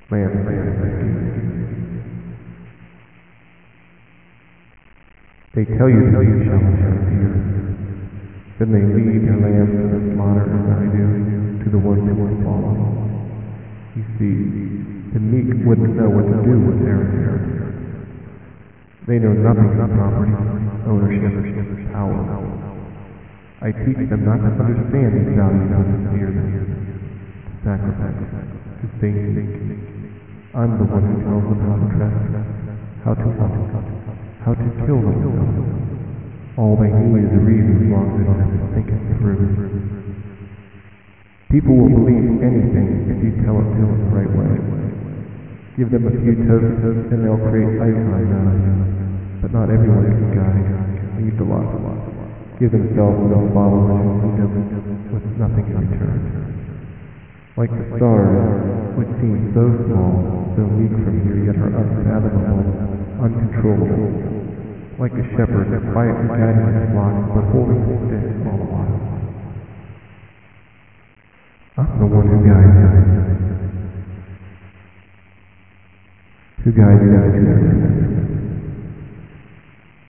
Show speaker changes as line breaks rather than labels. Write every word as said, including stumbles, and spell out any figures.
Lamb, lamb, lamb. They tell you that you shall have fear. Then they lead their lambs to the slaughter as I do, to the ones who will follow. You see, the meek wouldn't know what to do with their inheritance. They know nothing of property, ownership, or power. I teach them not to understand these values and to fear them, to sacrifice, to think. I'm the one who tells them how to trespass, how to hunt, how to kill themselves. All they need is a reason as long as they don't have to think it through. People will believe anything if you tell it to them the right way. Give them a few toasts and they'll create icons out of it. But not everyone is a guide. Needs a lot. Give themselves no followers who lead them with nothing in return. Like the stars, which seem so small, so weak from here, yet are unfathomable, uncontrollable. Like a shepherd, quietly guiding his flock, but holding his stick all the while. I'm the one who guides them. Who guides them to their destiny.